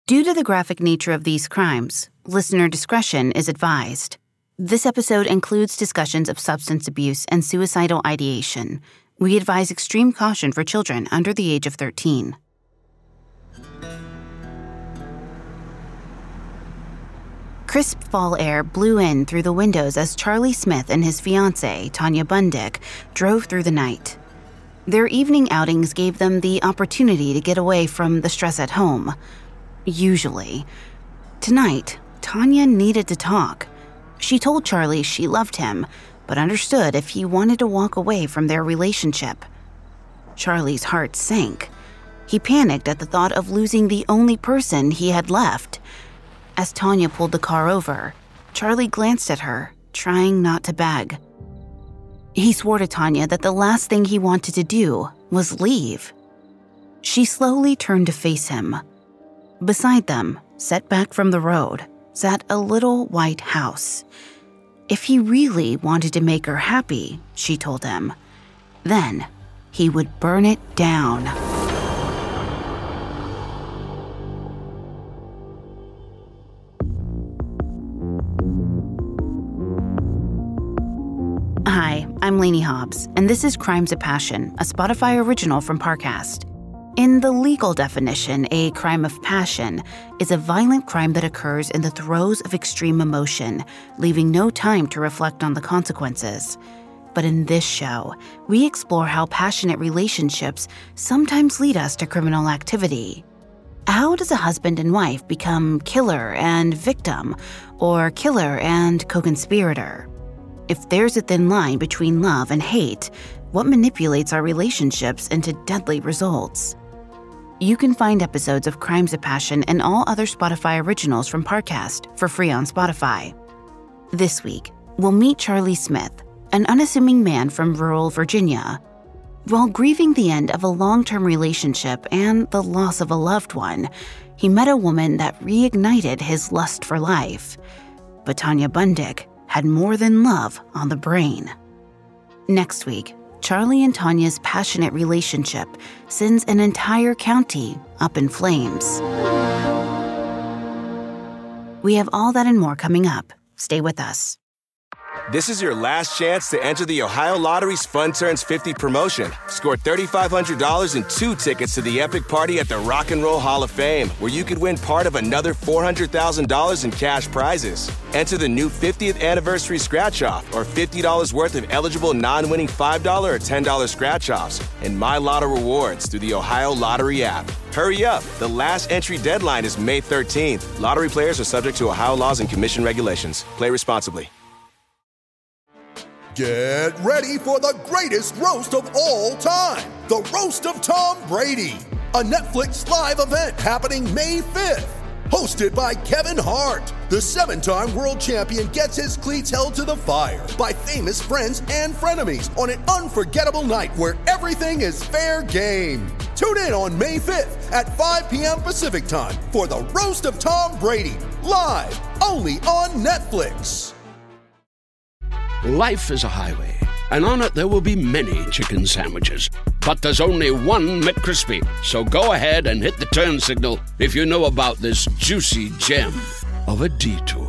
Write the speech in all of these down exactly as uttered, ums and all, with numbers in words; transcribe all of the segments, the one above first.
Due to the graphic nature of these crimes, listener discretion is advised. This episode includes discussions of substance abuse and suicidal ideation. We advise extreme caution for children under the age of thirteen. Crisp fall air blew in through the windows as Charlie Smith and his fiancée, Tanya Bundick, drove through the night. Their evening outings gave them the opportunity to get away from the stress at home. Usually. Tonight, Tanya needed to talk. She told Charlie she loved him, but understood if he wanted to walk away from their relationship. Charlie's heart sank. He panicked at the thought of losing the only person he had left. As Tanya pulled the car over, Charlie glanced at her, trying not to beg. He swore to Tanya that the last thing he wanted to do was leave. She slowly turned to face him. Beside them, set back from the road, sat a little white house. If he really wanted to make her happy, she told him, then he would burn it down. Hi, I'm Lainey Hobbs, and this is Crimes of Passion, a Spotify original from Parcast. In the legal definition, a crime of passion is a violent crime that occurs in the throes of extreme emotion, leaving no time to reflect on the consequences. But in this show, we explore how passionate relationships sometimes lead us to criminal activity. How does a husband and wife become killer and victim, or killer and co-conspirator? If there's a thin line between love and hate, what manipulates our relationships into deadly results? You can find episodes of Crimes of Passion and all other Spotify originals from Parcast for free on Spotify. This week, we'll meet Charlie Smith, an unassuming man from rural Virginia. While grieving the end of a long-term relationship and the loss of a loved one, he met a woman that reignited his lust for life. But Tanya Bundick had more than love on the brain. Next week, Charlie and Tanya's passionate relationship sends an entire county up in flames. We have all that and more coming up. Stay with us. This is your last chance to enter the Ohio Lottery's Fun Turns fifty promotion. Score three thousand five hundred dollars and two tickets to the epic party at the Rock and Roll Hall of Fame, where you could win part of another four hundred thousand dollars in cash prizes. Enter the new fiftieth anniversary scratch-off or fifty dollars worth of eligible non-winning five dollars or ten dollars scratch-offs and My Lotto rewards through the Ohio Lottery app. Hurry up. The last entry deadline is May thirteenth. Lottery players are subject to Ohio laws and commission regulations. Play responsibly. Get ready for the greatest roast of all time, the Roast of Tom Brady, a Netflix live event happening May fifth. Hosted by Kevin Hart, the seven-time world champion gets his cleats held to the fire by famous friends and frenemies on an unforgettable night where everything is fair game. Tune in on May fifth at five p.m. Pacific time for the Roast of Tom Brady, live only on Netflix. Life is a highway, and on it there will be many chicken sandwiches. But there's only one McCrispy. So go ahead and hit the turn signal if you know about this juicy gem of a detour.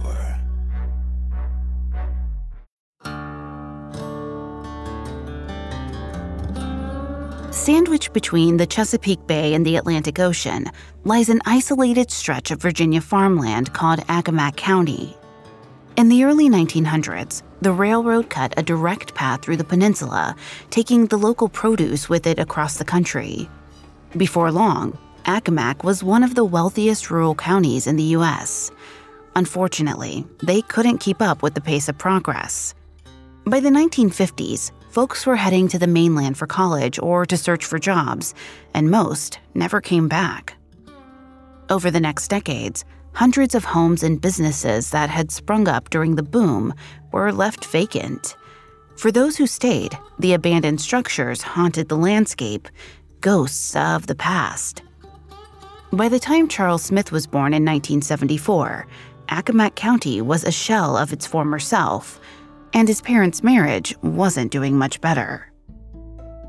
Sandwiched between the Chesapeake Bay and the Atlantic Ocean lies an isolated stretch of Virginia farmland called Accomack County. In the early nineteen hundreds, the railroad cut a direct path through the peninsula, taking the local produce with it across the country. Before long, Accomack was one of the wealthiest rural counties in the U S. Unfortunately, they couldn't keep up with the pace of progress. By the nineteen fifties, folks were heading to the mainland for college or to search for jobs, and most never came back. Over the next decades, hundreds of homes and businesses that had sprung up during the boom were left vacant. For those who stayed, the abandoned structures haunted the landscape, ghosts of the past. By the time Charles Smith was born in nineteen seventy-four, Accomack County was a shell of its former self, and his parents' marriage wasn't doing much better.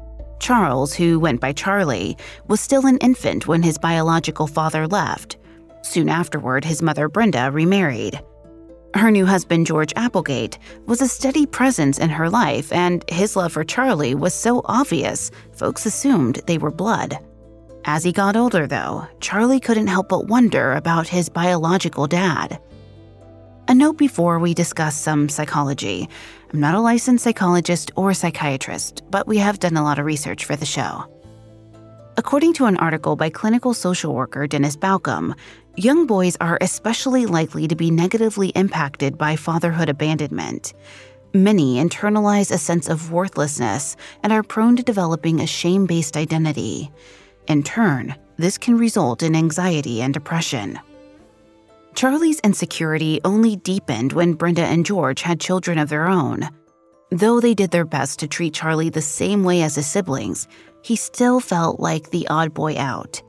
Charles, who went by Charlie, was still an infant when his biological father left. Soon afterward, his mother Brenda remarried. Her new husband, George Applegate, was a steady presence in her life, and his love for Charlie was so obvious, folks assumed they were blood. As he got older, though, Charlie couldn't help but wonder about his biological dad. A note before we discuss some psychology. I'm not a licensed psychologist or psychiatrist, but we have done a lot of research for the show. According to an article by clinical social worker Dennis Balcom, young boys are especially likely to be negatively impacted by fatherhood abandonment. Many internalize a sense of worthlessness and are prone to developing a shame-based identity. In turn, this can result in anxiety and depression. Charlie's insecurity only deepened when Brenda and George had children of their own. Though they did their best to treat Charlie the same way as his siblings, he still felt like the odd boy out.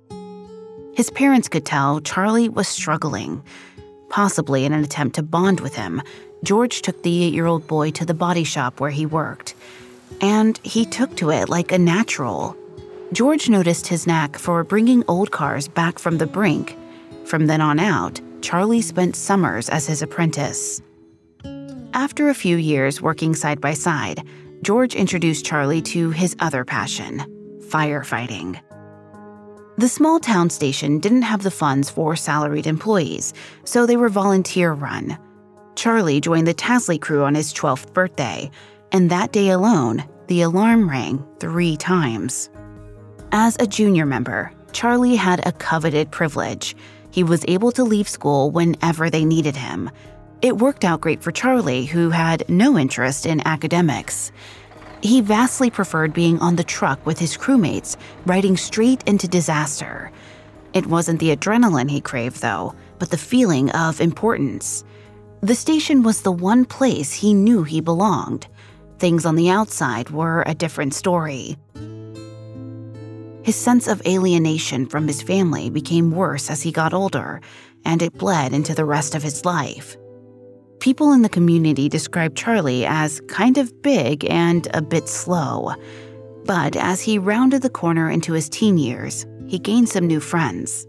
His parents could tell Charlie was struggling. Possibly in an attempt to bond with him, George took the eight-year-old boy to the body shop where he worked. And he took to it like a natural. George noticed his knack for bringing old cars back from the brink. From then on out, Charlie spent summers as his apprentice. After a few years working side by side, George introduced Charlie to his other passion, firefighting. The small town station didn't have the funds for salaried employees, so they were volunteer-run. Charlie joined the Tasley crew on his twelfth birthday, and that day alone, the alarm rang three times. As a junior member, Charlie had a coveted privilege. He was able to leave school whenever they needed him. It worked out great for Charlie, who had no interest in academics. He vastly preferred being on the truck with his crewmates, riding straight into disaster. It wasn't the adrenaline he craved, though, but the feeling of importance. The station was the one place he knew he belonged. Things on the outside were a different story. His sense of alienation from his family became worse as he got older, and it bled into the rest of his life. People in the community described Charlie as kind of big and a bit slow. But as he rounded the corner into his teen years, he gained some new friends.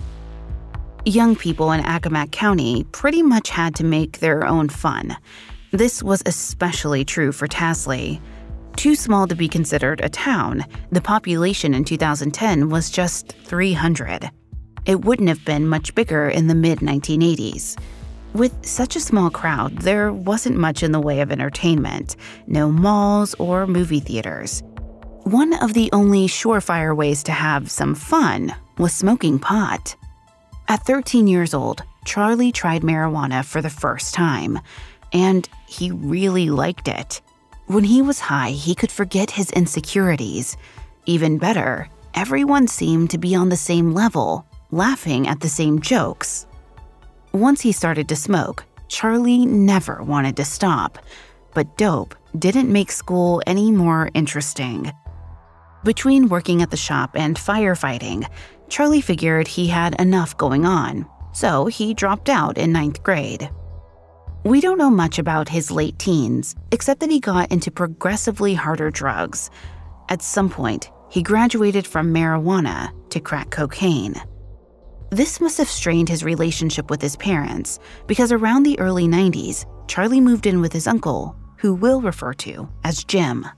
Young people in Accomack County pretty much had to make their own fun. This was especially true for Tasley. Too small to be considered a town, the population in two thousand ten was just three hundred. It wouldn't have been much bigger in the mid nineteen eighties. With such a small crowd, there wasn't much in the way of entertainment, no malls or movie theaters. One of the only surefire ways to have some fun was smoking pot. At thirteen years old, Charlie tried marijuana for the first time, and he really liked it. When he was high, he could forget his insecurities. Even better, everyone seemed to be on the same level, laughing at the same jokes. Once he started to smoke, Charlie never wanted to stop, but dope didn't make school any more interesting. Between working at the shop and firefighting, Charlie figured he had enough going on, so he dropped out in ninth grade. We don't know much about his late teens, except that he got into progressively harder drugs. At some point, he graduated from marijuana to crack cocaine. This must have strained his relationship with his parents, because around the early nineties, Charlie moved in with his uncle, who we'll refer to as Jim.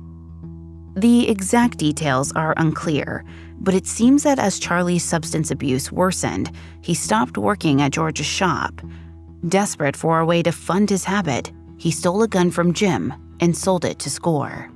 The exact details are unclear, but it seems that as Charlie's substance abuse worsened, he stopped working at George's shop. Desperate for a way to fund his habit, he stole a gun from Jim and sold it to score.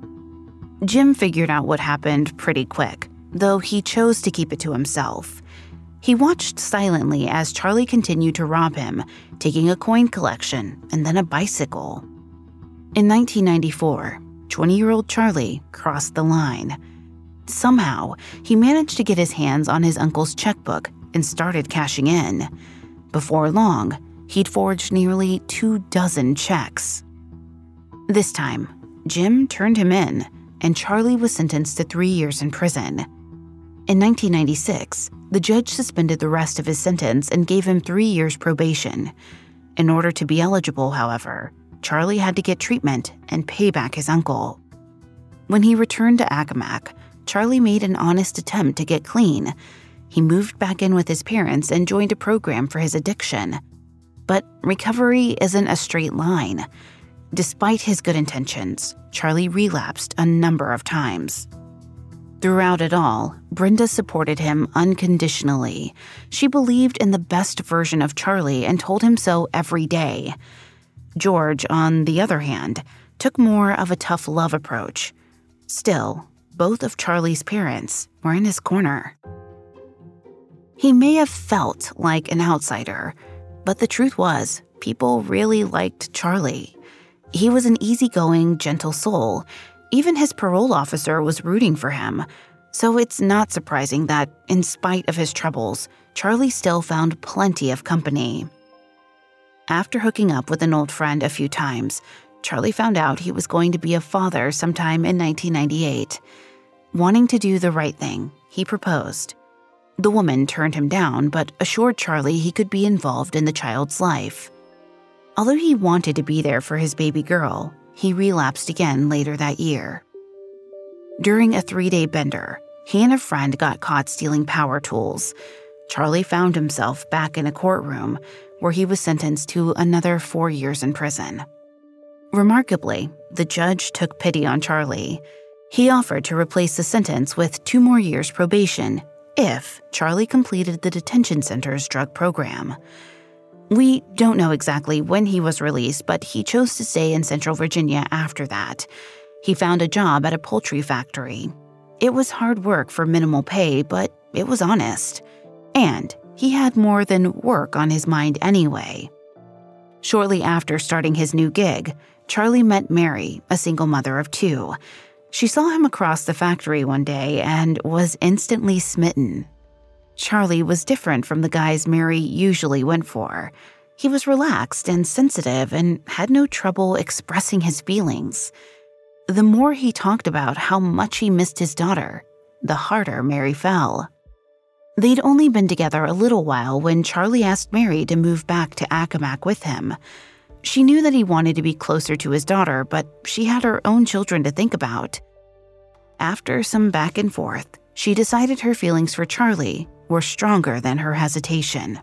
Jim figured out what happened pretty quick, though he chose to keep it to himself. He watched silently as Charlie continued to rob him, taking a coin collection and then a bicycle. In nineteen ninety-four, twenty-year-old Charlie crossed the line. Somehow, he managed to get his hands on his uncle's checkbook and started cashing in. Before long, he'd forged nearly two dozen checks. This time, Jim turned him in, and Charlie was sentenced to three years in prison. In nineteen ninety-six, the judge suspended the rest of his sentence and gave him three years probation. In order to be eligible, however, Charlie had to get treatment and pay back his uncle. When he returned to Accomack, Charlie made an honest attempt to get clean. He moved back in with his parents and joined a program for his addiction. But recovery isn't a straight line. Despite his good intentions, Charlie relapsed a number of times. Throughout it all, Brenda supported him unconditionally. She believed in the best version of Charlie and told him so every day. George, on the other hand, took more of a tough love approach. Still, both of Charlie's parents were in his corner. He may have felt like an outsider, but the truth was, people really liked Charlie. He was an easygoing, gentle soul. Even his parole officer was rooting for him. So it's not surprising that, in spite of his troubles, Charlie still found plenty of company. After hooking up with an old friend a few times, Charlie found out he was going to be a father sometime in nineteen ninety-eight. Wanting to do the right thing, he proposed. The woman turned him down, but assured Charlie he could be involved in the child's life. Although he wanted to be there for his baby girl, he relapsed again later that year. During a three-day bender, he and a friend got caught stealing power tools. Charlie found himself back in a courtroom where he was sentenced to another four years in prison. Remarkably, the judge took pity on Charlie. He offered to replace the sentence with two more years probation if Charlie completed the detention center's drug program. We don't know exactly when he was released, but he chose to stay in Central Virginia after that. He found a job at a poultry factory. It was hard work for minimal pay, but it was honest. And he had more than work on his mind anyway. Shortly after starting his new gig, Charlie met Mary, a single mother of two. She saw him across the factory one day and was instantly smitten. Charlie was different from the guys Mary usually went for. He was relaxed and sensitive and had no trouble expressing his feelings. The more he talked about how much he missed his daughter, the harder Mary fell. They'd only been together a little while when Charlie asked Mary to move back to Accomack with him. She knew that he wanted to be closer to his daughter, but she had her own children to think about. After some back and forth, she decided her feelings for Charlie were stronger than her hesitation.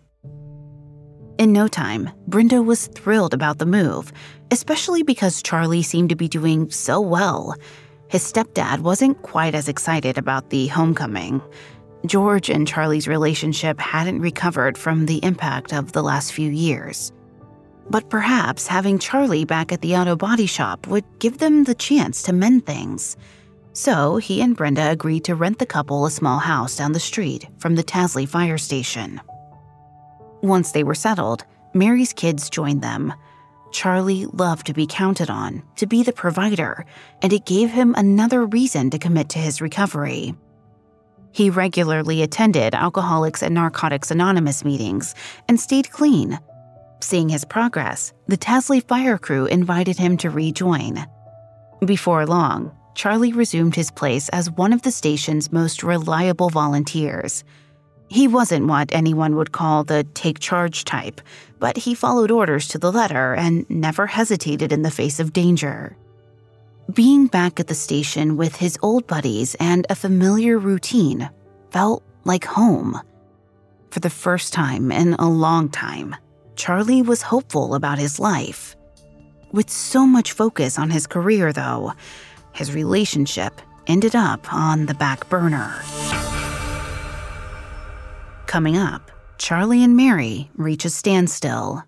In no time, Brenda was thrilled about the move, especially because Charlie seemed to be doing so well. His stepdad wasn't quite as excited about the homecoming. George and Charlie's relationship hadn't recovered from the impact of the last few years. But perhaps having Charlie back at the auto body shop would give them the chance to mend things. So he and Brenda agreed to rent the couple a small house down the street from the Tasley fire station. Once they were settled, Mary's kids joined them. Charlie loved to be counted on, to be the provider, and it gave him another reason to commit to his recovery. He regularly attended Alcoholics and Narcotics Anonymous meetings and stayed clean. Seeing his progress, the Tasley fire crew invited him to rejoin. Before long, Charlie resumed his place as one of the station's most reliable volunteers. He wasn't what anyone would call the take-charge type, but he followed orders to the letter and never hesitated in the face of danger. Being back at the station with his old buddies and a familiar routine felt like home. For the first time in a long time, Charlie was hopeful about his life. With so much focus on his career, though, his relationship ended up on the back burner. Coming up, Charlie and Mary reach a standstill.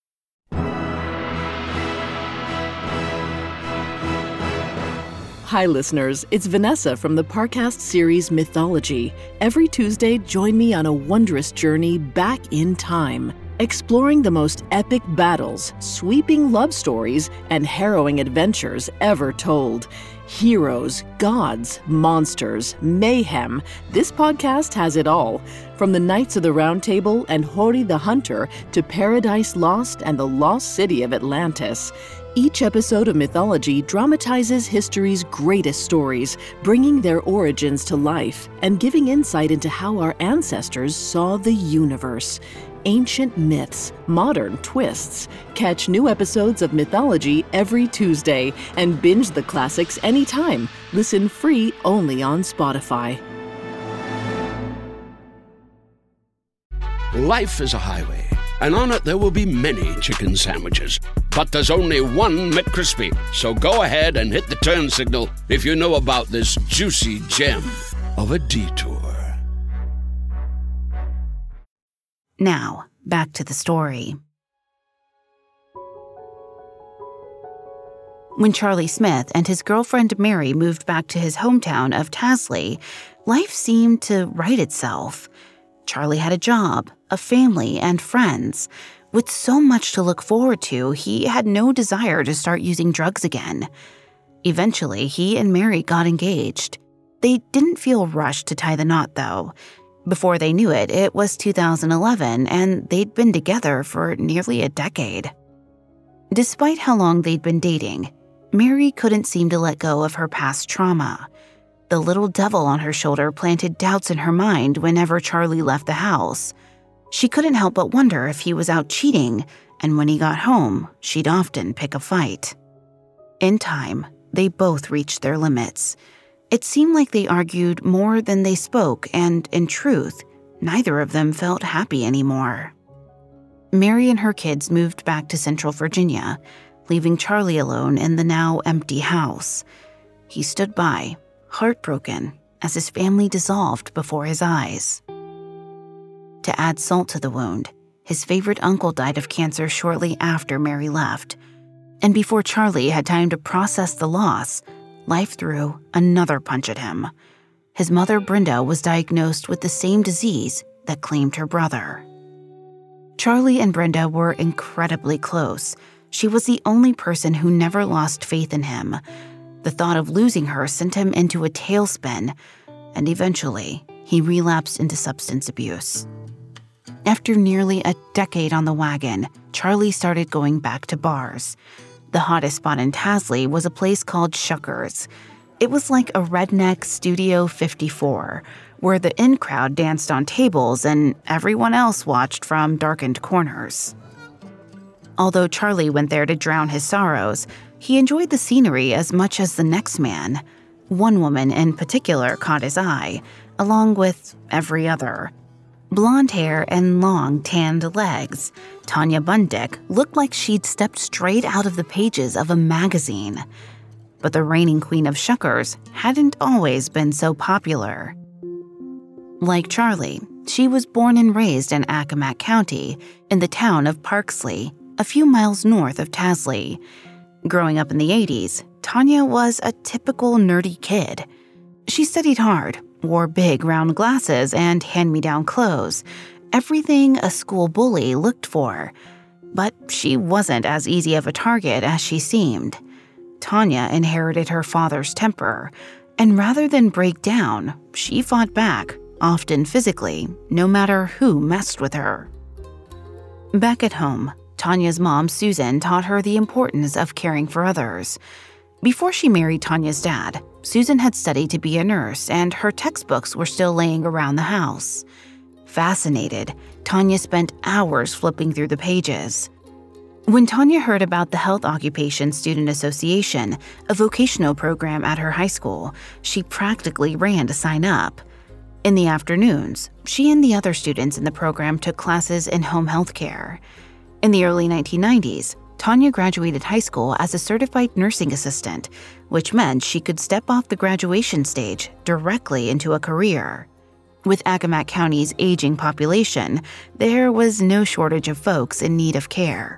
Hi, listeners. It's Vanessa from the Parcast series Mythology. Every Tuesday, join me on a wondrous journey back in time, exploring the most epic battles, sweeping love stories, and harrowing adventures ever told. Heroes, gods, monsters, mayhem. This podcast has it all. From the Knights of the Round Table and Hori the Hunter to Paradise Lost and the Lost City of Atlantis. Each episode of Mythology dramatizes history's greatest stories, bringing their origins to life and giving insight into how our ancestors saw the universe. Ancient myths, modern twists. Catch new episodes of Mythology every Tuesday and binge the classics anytime. Listen free only on Spotify. Life is a highway, and on it there will be many chicken sandwiches. But there's only one McCrispy. So go ahead and hit the turn signal if you know about this juicy gem of a detour. Now, back to the story. When Charlie Smith and his girlfriend Mary moved back to his hometown of Tasley, life seemed to right itself. Charlie had a job, a family, and friends. With so much to look forward to, he had no desire to start using drugs again. Eventually, he and Mary got engaged. They didn't feel rushed to tie the knot, though. Before they knew it, it was two thousand eleven, and they'd been together for nearly a decade. Despite how long they'd been dating, Mary couldn't seem to let go of her past trauma. The little devil on her shoulder planted doubts in her mind whenever Charlie left the house. She couldn't help but wonder if he was out cheating, and when he got home, she'd often pick a fight. In time, they both reached their limits. It seemed like they argued more than they spoke, and in truth, neither of them felt happy anymore. Mary and her kids moved back to Central Virginia, leaving Charlie alone in the now empty house. He stood by, heartbroken, as his family dissolved before his eyes. To add salt to the wound, his favorite uncle died of cancer shortly after Mary left. And before Charlie had time to process the loss, life threw another punch at him. His mother, Brenda, was diagnosed with the same disease that claimed her brother. Charlie and Brenda were incredibly close. She was the only person who never lost faith in him. The thought of losing her sent him into a tailspin, and eventually, he relapsed into substance abuse. After nearly a decade on the wagon, Charlie started going back to bars. The hottest spot in Tasley was a place called Shuckers. It was like a redneck Studio fifty-four, where the in crowd danced on tables and everyone else watched from darkened corners. Although Charlie went there to drown his sorrows, he enjoyed the scenery as much as the next man. One woman in particular caught his eye, along with every other. Blonde hair and long, tanned legs, Tanya Bundick looked like she'd stepped straight out of the pages of a magazine. But the reigning queen of Shuckers hadn't always been so popular. Like Charlie, she was born and raised in Accomack County, in the town of Parksley, a few miles north of Tasley. Growing up in the eighties, Tanya was a typical nerdy kid. She studied hard, wore big round glasses and hand-me-down clothes, everything a school bully looked for. But she wasn't as easy of a target as she seemed. Tanya inherited her father's temper, and rather than break down, she fought back, often physically, no matter who messed with her. Back at home, Tanya's mom, Susan, taught her the importance of caring for others. Before she married Tanya's dad, Susan had studied to be a nurse, and her textbooks were still laying around the house. Fascinated, Tanya spent hours flipping through the pages. When Tanya heard about the Health Occupation Student Association, a vocational program at her high school, she practically ran to sign up. In the afternoons, she and the other students in the program took classes in home health care. In the early nineteen nineties, Tanya graduated high school as a certified nursing assistant, which meant she could step off the graduation stage directly into a career. With Accomack County's aging population, there was no shortage of folks in need of care.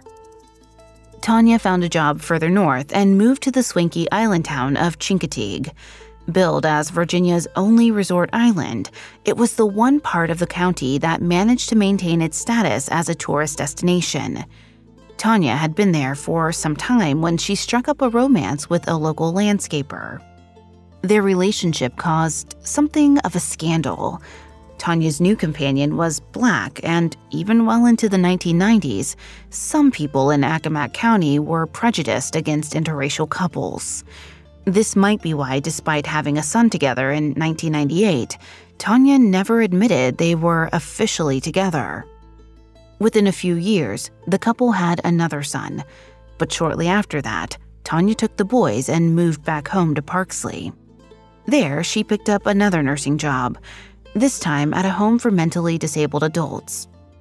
Tanya found a job further north and moved to the swanky island town of Chincoteague. Billed as Virginia's only resort island, it was the one part of the county that managed to maintain its status as a tourist destination. Tanya had been there for some time when she struck up a romance with a local landscaper. Their relationship caused something of a scandal. Tanya's new companion was Black, and even well into the nineteen nineties, some people in Accomack County were prejudiced against interracial couples. This might be why, despite having a son together in nineteen ninety-eight, Tanya never admitted they were officially together. Within a few years, the couple had another son, but shortly after that, Tanya took the boys and moved back home to Parksley. There, she picked up another nursing job, this time at a home for mentally disabled adults.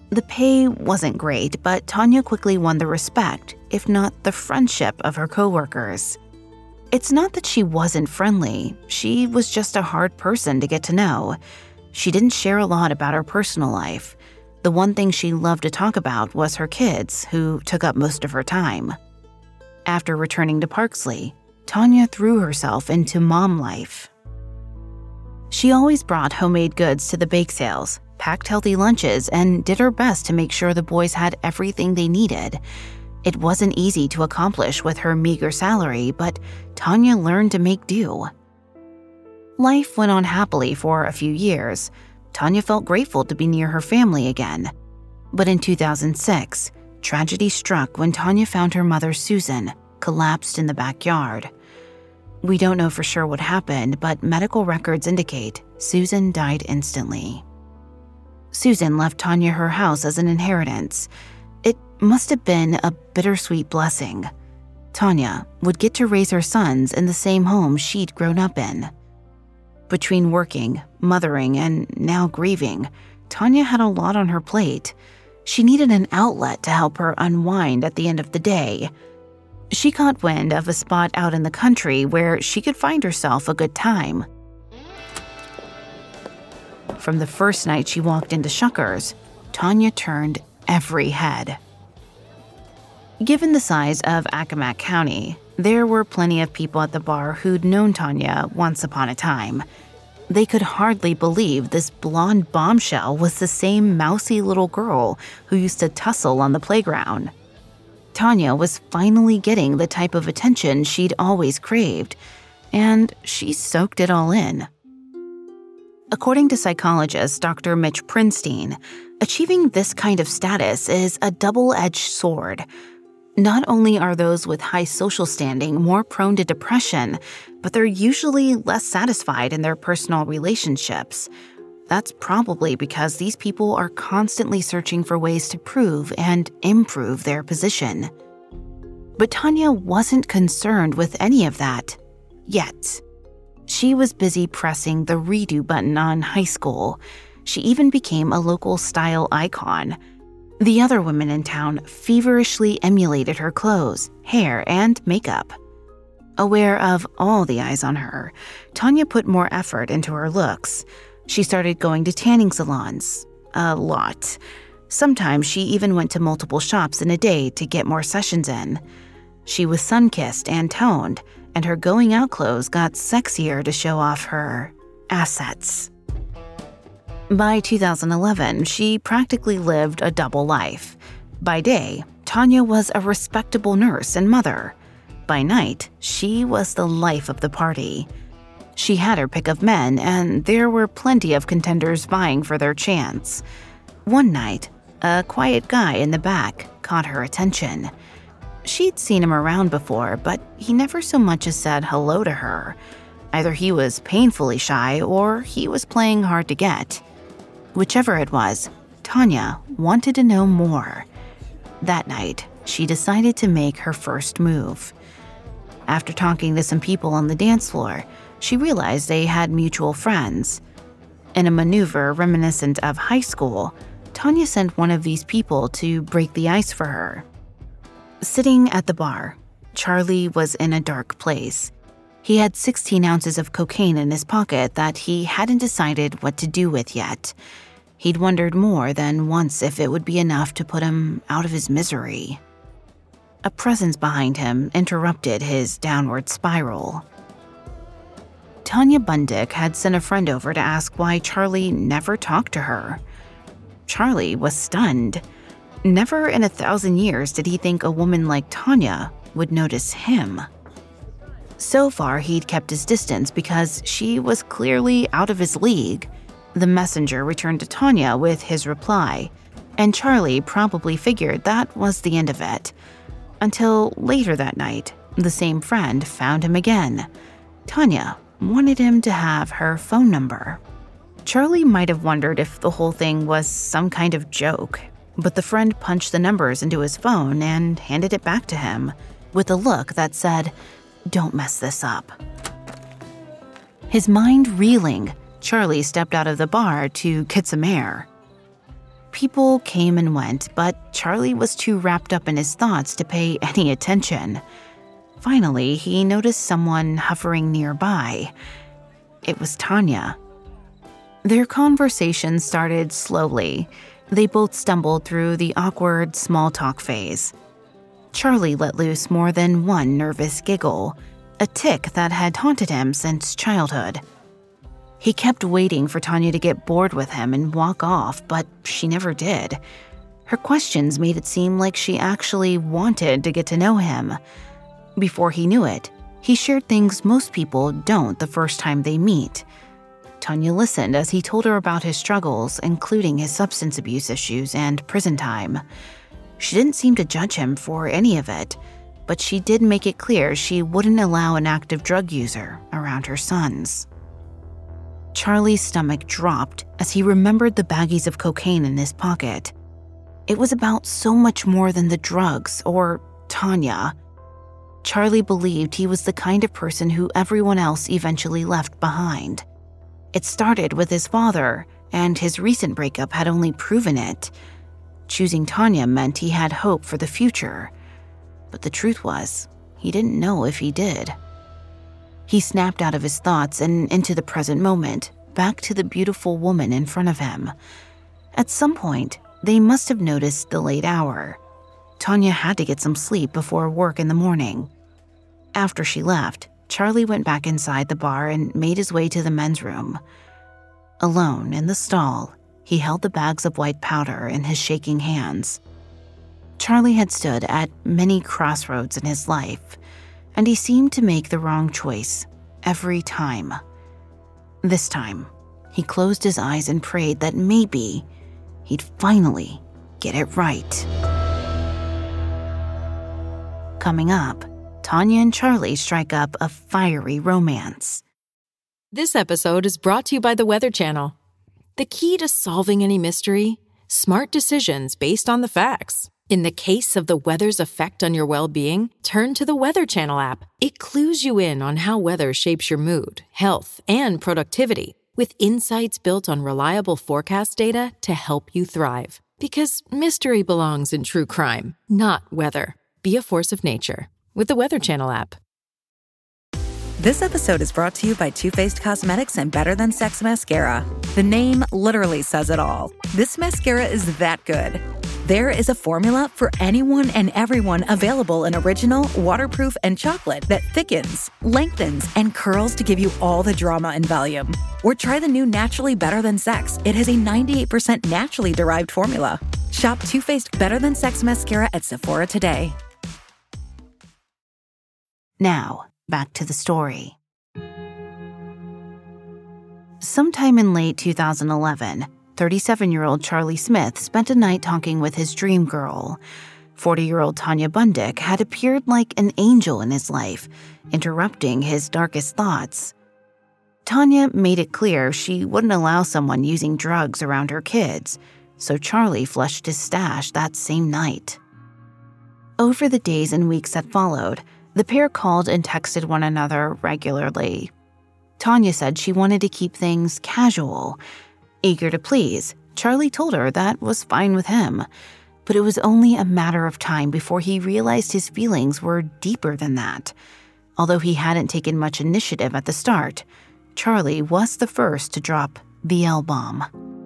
The pay wasn't great, but Tanya quickly won the respect, if not the friendship, of her coworkers. It's not that she wasn't friendly, she was just a hard person to get to know. She didn't share a lot about her personal life. The one thing she loved to talk about was her kids, who took up most of her time. After returning to Parksley, Tanya threw herself into mom life. She always brought homemade goods to the bake sales, packed healthy lunches, and did her best to make sure the boys had everything they needed. It wasn't easy to accomplish with her meager salary, but Tanya learned to make do. Life went on happily for a few years. Tanya felt grateful to be near her family again. But in two thousand six, tragedy struck when Tanya found her mother, Susan, collapsed in the backyard. We don't know for sure what happened, but medical records indicate Susan died instantly. Susan left Tanya her house as an inheritance. It must have been a bittersweet blessing. Tanya would get to raise her sons in the same home she'd grown up in. Between working, mothering, and now grieving, Tanya had a lot on her plate. She needed an outlet to help her unwind at the end of the day. She caught wind of a spot out in the country where she could find herself a good time. From the first night she walked into Shuckers, Tanya turned every head. Given the size of Accomack County, there were plenty of people at the bar who'd known Tanya once upon a time. They could hardly believe this blonde bombshell was the same mousy little girl who used to tussle on the playground. Tanya was finally getting the type of attention she'd always craved, and she soaked it all in. According to psychologist Doctor Mitch Prinstein, achieving this kind of status is a double-edged sword. Not only are those with high social standing more prone to depression, but they're usually less satisfied in their personal relationships. That's probably because these people are constantly searching for ways to prove and improve their position. But Tanya wasn't concerned with any of that, yet. She was busy pressing the redo button on high school. She even became a local style icon. The other women in town feverishly emulated her clothes, hair, and makeup. Aware of all the eyes on her, Tanya put more effort into her looks. She started going to tanning salons. A lot. Sometimes she even went to multiple shops in a day to get more sessions in. She was sun-kissed and toned, and her going-out clothes got sexier to show off her assets. By two thousand eleven, she practically lived a double life. By day, Tanya was a respectable nurse and mother. By night, she was the life of the party. She had her pick of men, and there were plenty of contenders vying for their chance. One night, a quiet guy in the back caught her attention. She'd seen him around before, but he never so much as said hello to her. Either he was painfully shy or he was playing hard to get. Whichever it was, Tanya wanted to know more. That night, she decided to make her first move. After talking to some people on the dance floor, she realized they had mutual friends. In a maneuver reminiscent of high school, Tanya sent one of these people to break the ice for her. Sitting at the bar, Charlie was in a dark place. He had sixteen ounces of cocaine in his pocket that he hadn't decided what to do with yet. He'd wondered more than once if it would be enough to put him out of his misery. A presence behind him interrupted his downward spiral. Tanya Bundick had sent a friend over to ask why Charlie never talked to her. Charlie was stunned. Never in a thousand years did he think a woman like Tanya would notice him. So far, he'd kept his distance because she was clearly out of his league. The messenger returned to Tanya with his reply, and Charlie probably figured that was the end of it. Until later that night, the same friend found him again. Tanya wanted him to have her phone number. Charlie might have wondered if the whole thing was some kind of joke, but the friend punched the numbers into his phone and handed it back to him with a look that said, "Don't mess this up." His mind reeling, Charlie stepped out of the bar to get some air. People came and went, but Charlie was too wrapped up in his thoughts to pay any attention. Finally, he noticed someone hovering nearby. It was Tanya. Their conversation started slowly. They both stumbled through the awkward small talk phase. Charlie let loose more than one nervous giggle, a tic that had haunted him since childhood. He kept waiting for Tanya to get bored with him and walk off, but she never did. Her questions made it seem like she actually wanted to get to know him. Before he knew it, he shared things most people don't the first time they meet. Tanya listened as he told her about his struggles, including his substance abuse issues and prison time. She didn't seem to judge him for any of it, but she did make it clear she wouldn't allow an active drug user around her sons. Charlie's stomach dropped as he remembered the baggies of cocaine in his pocket. It was about so much more than the drugs or Tanya. Charlie believed he was the kind of person who everyone else eventually left behind. It started with his father, and his recent breakup had only proven it. Choosing Tanya meant he had hope for the future. But the truth was, he didn't know if he did. He snapped out of his thoughts and into the present moment, back to the beautiful woman in front of him. At some point, they must have noticed the late hour. Tanya had to get some sleep before work in the morning. After she left, Charlie went back inside the bar and made his way to the men's room. Alone in the stall, he held the bags of white powder in his shaking hands. Charlie had stood at many crossroads in his life, and he seemed to make the wrong choice every time. This time, he closed his eyes and prayed that maybe he'd finally get it right. Coming up, Tanya and Charlie strike up a fiery romance. This episode is brought to you by the Weather Channel. The key to solving any mystery? Smart decisions based on the facts. In the case of the weather's effect on your well-being, turn to the Weather Channel app. It clues you in on how weather shapes your mood, health, and productivity, with insights built on reliable forecast data to help you thrive. Because mystery belongs in true crime, not weather. Be a force of nature with the Weather Channel app. This episode is brought to you by Too Faced Cosmetics and Better Than Sex Mascara. The name literally says it all. This mascara is that good. There is a formula for anyone and everyone available in original, waterproof, and chocolate that thickens, lengthens, and curls to give you all the drama and volume. Or try the new Naturally Better Than Sex. It has a ninety-eight percent naturally derived formula. Shop Too Faced Better Than Sex Mascara at Sephora today. Now, back to the story. Sometime in late two thousand eleven, thirty-seven-year-old Charlie Smith spent a night talking with his dream girl. forty-year-old Tanya Bundick had appeared like an angel in his life, interrupting his darkest thoughts. Tanya made it clear she wouldn't allow someone using drugs around her kids, so Charlie flushed his stash that same night. Over the days and weeks that followed, the pair called and texted one another regularly. Tanya said she wanted to keep things casual. Eager to please, Charlie told her that was fine with him, but it was only a matter of time before he realized his feelings were deeper than that. Although he hadn't taken much initiative at the start, Charlie was the first to drop the L-bomb.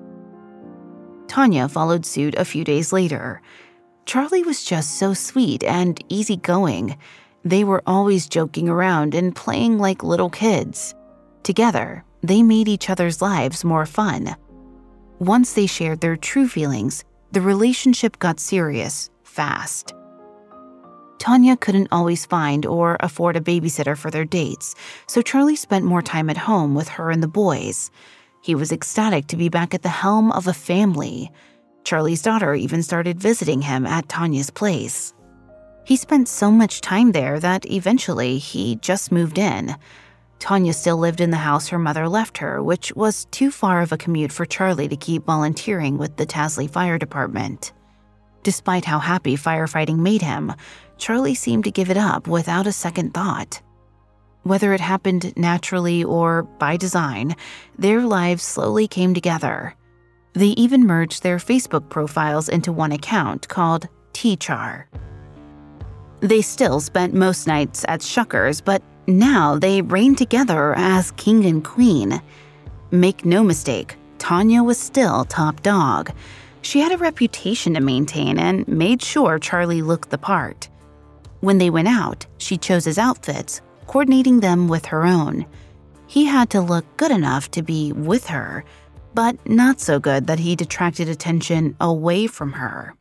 Tanya followed suit a few days later. Charlie was just so sweet and easygoing. They were always joking around and playing like little kids. Together, they made each other's lives more fun. Once they shared their true feelings, the relationship got serious fast. Tanya couldn't always find or afford a babysitter for their dates, so Charlie spent more time at home with her and the boys. He was ecstatic to be back at the helm of a family. Charlie's daughter even started visiting him at Tanya's place. He spent so much time there that eventually he just moved in. Tanya still lived in the house her mother left her, which was too far of a commute for Charlie to keep volunteering with the Tasley Fire Department. Despite how happy firefighting made him, Charlie seemed to give it up without a second thought. Whether it happened naturally or by design, their lives slowly came together. They even merged their Facebook profiles into one account called T-Char. They still spent most nights at Shuckers, but now they reigned together as king and queen. Make no mistake, Tanya was still top dog. She had a reputation to maintain and made sure Charlie looked the part. When they went out, she chose his outfits, coordinating them with her own. He had to look good enough to be with her, but not so good that he detracted attention away from her.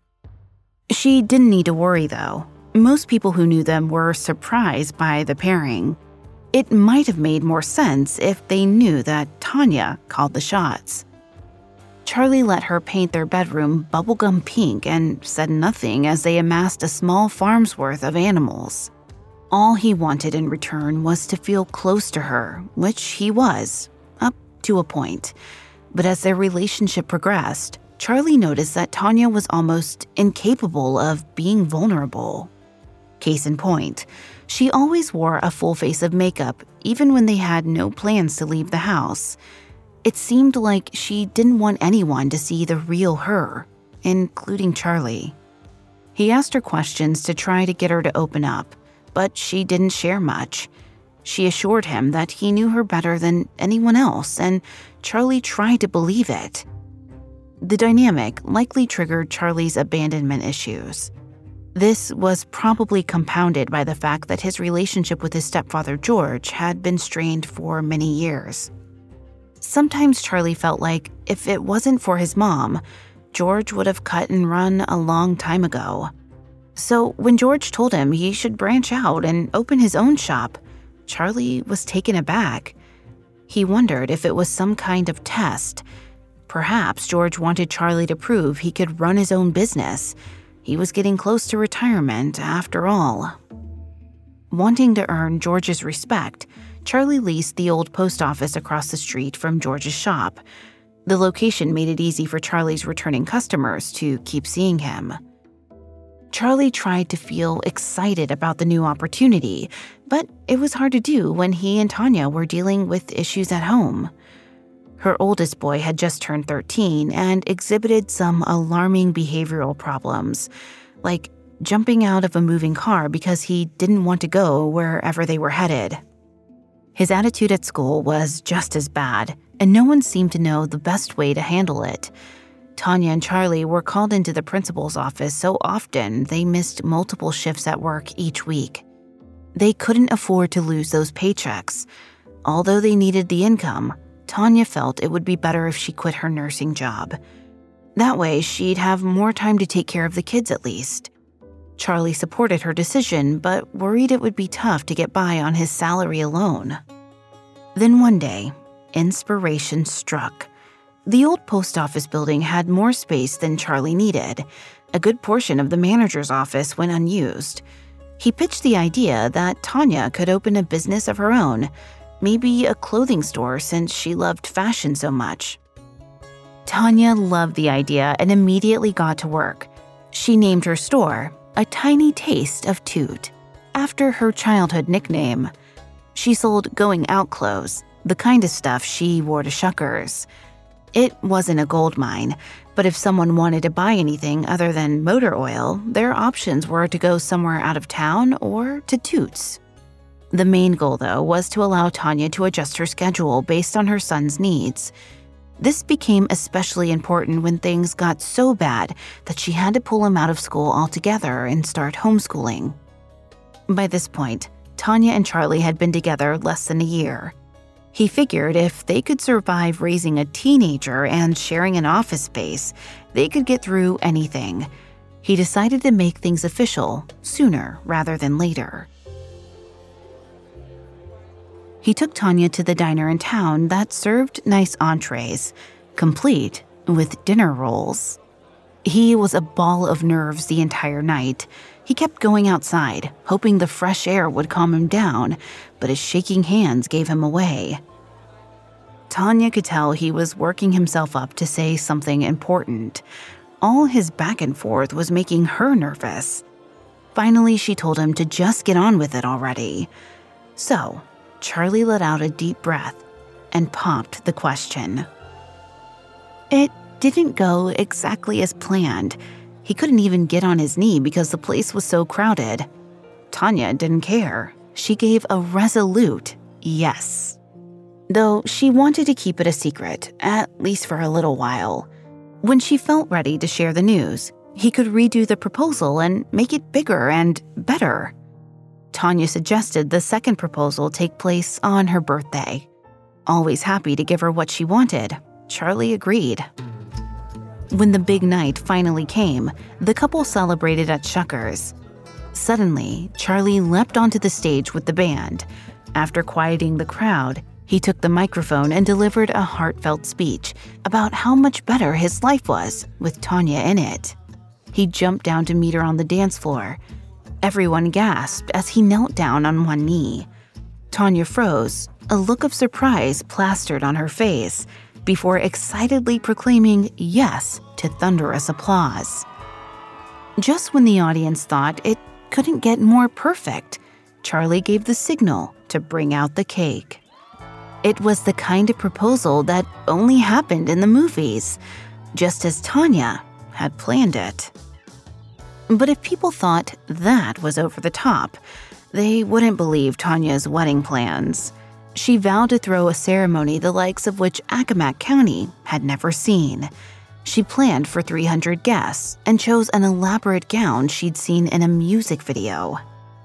She didn't need to worry, though. Most people who knew them were surprised by the pairing. It might have made more sense if they knew that Tanya called the shots. Charlie let her paint their bedroom bubblegum pink and said nothing as they amassed a small farm's worth of animals. All he wanted in return was to feel close to her, which he was, up to a point. But as their relationship progressed, Charlie noticed that Tanya was almost incapable of being vulnerable. Case in point, she always wore a full face of makeup, even when they had no plans to leave the house. It seemed like she didn't want anyone to see the real her, including Charlie. He asked her questions to try to get her to open up, but she didn't share much. She assured him that he knew her better than anyone else, and Charlie tried to believe it. The dynamic likely triggered Charlie's abandonment issues. This was probably compounded by the fact that his relationship with his stepfather George had been strained for many years. Sometimes Charlie felt like if it wasn't for his mom, George would have cut and run a long time ago. So when George told him he should branch out and open his own shop, Charlie was taken aback. He wondered if it was some kind of test. Perhaps George wanted Charlie to prove he could run his own business. He was getting close to retirement, after all. Wanting to earn George's respect, Charlie leased the old post office across the street from George's shop. The location made it easy for Charlie's returning customers to keep seeing him. Charlie tried to feel excited about the new opportunity, but it was hard to do when he and Tanya were dealing with issues at home. Her oldest boy had just turned thirteen and exhibited some alarming behavioral problems, like jumping out of a moving car because he didn't want to go wherever they were headed. His attitude at school was just as bad, and no one seemed to know the best way to handle it. Tanya and Charlie were called into the principal's office so often they missed multiple shifts at work each week. They couldn't afford to lose those paychecks. Although they needed the income, Tanya felt it would be better if she quit her nursing job. That way, she'd have more time to take care of the kids at least. Charlie supported her decision, but worried it would be tough to get by on his salary alone. Then one day, inspiration struck. The old post office building had more space than Charlie needed. A good portion of the manager's office went unused. He pitched the idea that Tanya could open a business of her own, maybe a clothing store since she loved fashion so much. Tanya loved the idea and immediately got to work. She named her store A Tiny Taste of Toot, after her childhood nickname. She sold going-out clothes, the kind of stuff she wore to Shuckers. It wasn't a gold mine, but if someone wanted to buy anything other than motor oil, their options were to go somewhere out of town or to Toots. The main goal, though, was to allow Tanya to adjust her schedule based on her son's needs. This became especially important when things got so bad that she had to pull him out of school altogether and start homeschooling. By this point, Tanya and Charlie had been together less than a year. He figured if they could survive raising a teenager and sharing an office space, they could get through anything. He decided to make things official sooner rather than later. He took Tanya to the diner in town that served nice entrees, complete with dinner rolls. He was a ball of nerves the entire night. He kept going outside, hoping the fresh air would calm him down, but his shaking hands gave him away. Tanya could tell he was working himself up to say something important. All his back and forth was making her nervous. Finally, she told him to just get on with it already. So, Charlie let out a deep breath and popped the question. "It didn't go exactly as planned. He couldn't even get on his knee because the place was so crowded. Tanya didn't care. She gave a resolute yes. Though she wanted to keep it a secret, at least for a little while. When she felt ready to share the news, he could redo the proposal and make it bigger and better. Tanya suggested the second proposal take place on her birthday. Always happy to give her what she wanted, Charlie agreed. When the big night finally came, the couple celebrated at Shuckers. Suddenly, Charlie leapt onto the stage with the band. After quieting the crowd, he took the microphone and delivered a heartfelt speech about how much better his life was with Tanya in it. He jumped down to meet her on the dance floor. Everyone gasped as he knelt down on one knee. Tanya froze, a look of surprise plastered on her face, before excitedly proclaiming yes to thunderous applause. Just when the audience thought it couldn't get more perfect, Charlie gave the signal to bring out the cake. It was the kind of proposal that only happened in the movies, just as Tanya had planned it. But if people thought that was over the top, they wouldn't believe Tanya's wedding plans. She vowed to throw a ceremony the likes of which Accomack County had never seen. She planned for three hundred guests and chose an elaborate gown she'd seen in a music video.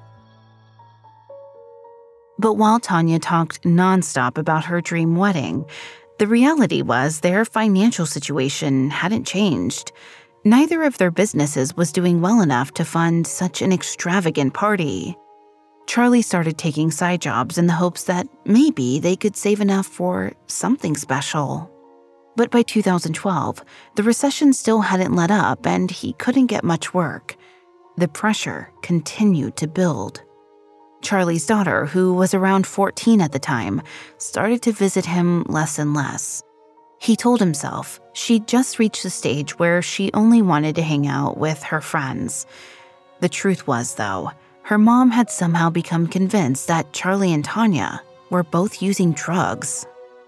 But while Tanya talked nonstop about her dream wedding, the reality was their financial situation hadn't changed. Neither of their businesses was doing well enough to fund such an extravagant party. Charlie started taking side jobs in the hopes that maybe they could save enough for something special. But by two thousand twelve, the recession still hadn't let up and he couldn't get much work. The pressure continued to build. Charlie's daughter, who was around fourteen at the time, started to visit him less and less. He told himself she'd just reached the stage where she only wanted to hang out with her friends. The truth was, though, her mom had somehow become convinced that Charlie and Tanya were both using drugs.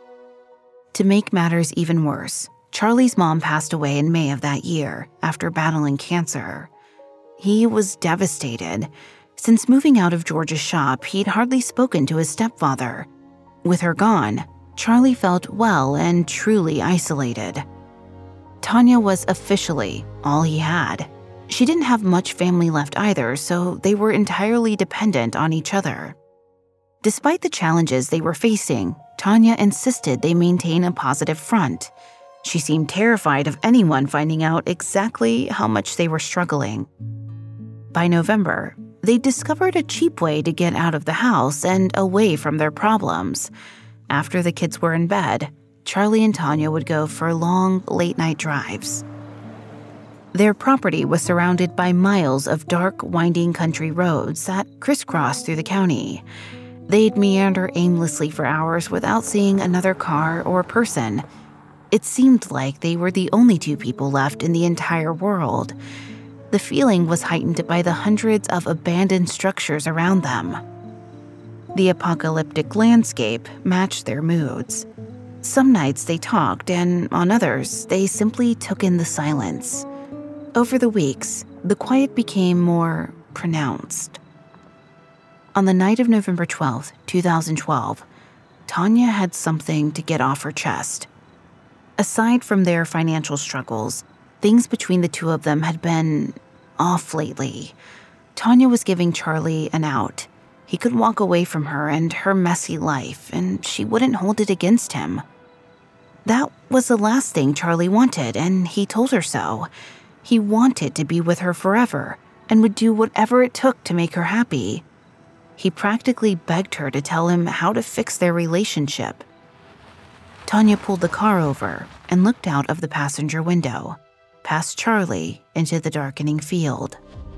To make matters even worse, Charlie's mom passed away in May of that year after battling cancer. He was devastated. Since moving out of George's shop, he'd hardly spoken to his stepfather. With her gone, Charlie felt well and truly isolated. Tanya was officially all he had. She didn't have much family left either, so they were entirely dependent on each other. Despite the challenges they were facing, Tanya insisted they maintain a positive front. She seemed terrified of anyone finding out exactly how much they were struggling. By November, they discovered a cheap way to get out of the house and away from their problems. After the kids were in bed, Charlie and Tanya would go for long, late-night drives. Their property was surrounded by miles of dark, winding country roads that crisscrossed through the county. They'd meander aimlessly for hours without seeing another car or person. It seemed like they were the only two people left in the entire world. The feeling was heightened by the hundreds of abandoned structures around them. The apocalyptic landscape matched their moods. Some nights they talked, and on others, they simply took in the silence. Over the weeks, the quiet became more pronounced. On the night of November twelfth, twenty twelve, Tanya had something to get off her chest. Aside from their financial struggles, things between the two of them had been off lately. Tanya was giving Charlie an out. He could walk away from her and her messy life, and she wouldn't hold it against him. That was the last thing Charlie wanted, and he told her so. He wanted to be with her forever and would do whatever it took to make her happy. He practically begged her to tell him how to fix their relationship. Tanya pulled the car over and looked out of the passenger window, past Charlie into the darkening field.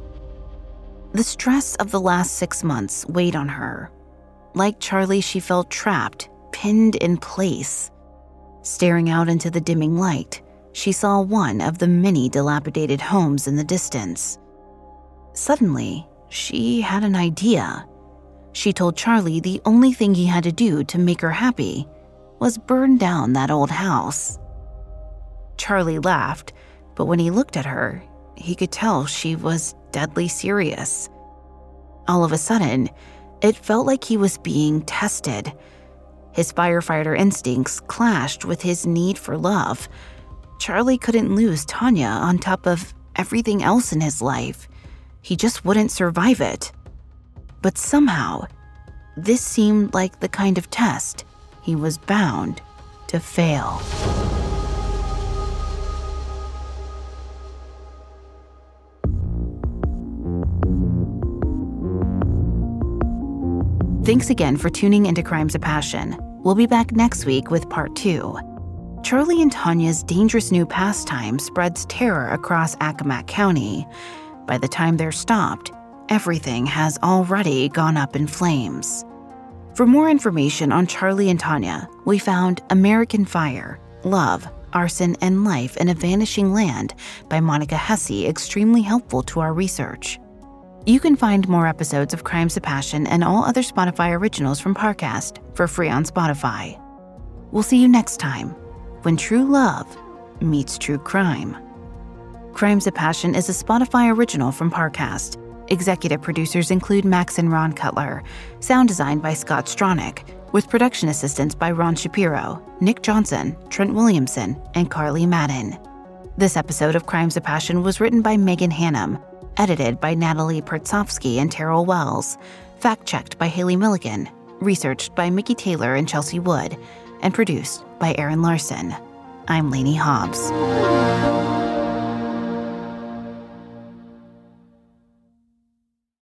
The stress of the last six months weighed on her. Like Charlie, she felt trapped, pinned in place. Staring out into the dimming light, she saw one of the many dilapidated homes in the distance. Suddenly, she had an idea. She told Charlie the only thing he had to do to make her happy was burn down that old house. Charlie laughed, but when he looked at her, he could tell she was deadly serious. All of a sudden, it felt like he was being tested. His firefighter instincts clashed with his need for love. Charlie couldn't lose Tanya on top of everything else in his life. He just wouldn't survive it. But somehow, this seemed like the kind of test he was bound to fail. Thanks again for tuning into Crimes of Passion. We'll be back next week with part two. Charlie and Tanya's dangerous new pastime spreads terror across Accomack County. By the time they're stopped, everything has already gone up in flames. For more information on Charlie and Tanya, we found American Fire, Love, Arson, and Life in a Vanishing Land by Monica Hesse extremely helpful to our research. You can find more episodes of Crimes of Passion and all other Spotify originals from Parcast for free on Spotify. We'll see you next time when true love meets true crime. Crimes of Passion is a Spotify original from Parcast. Executive producers include Max and Ron Cutler. Sound design by Scott Stronach, with production assistance by Ron Shapiro, Nick Johnson, Trent Williamson, and Carly Madden. This episode of Crimes of Passion was written by Megan Hannum, edited by Natalie Pertsovsky and Terrell Wells, fact-checked by Haley Milligan, researched by Mickey Taylor and Chelsea Wood, and produced by Aaron Larson. I'm Lainey Hobbs.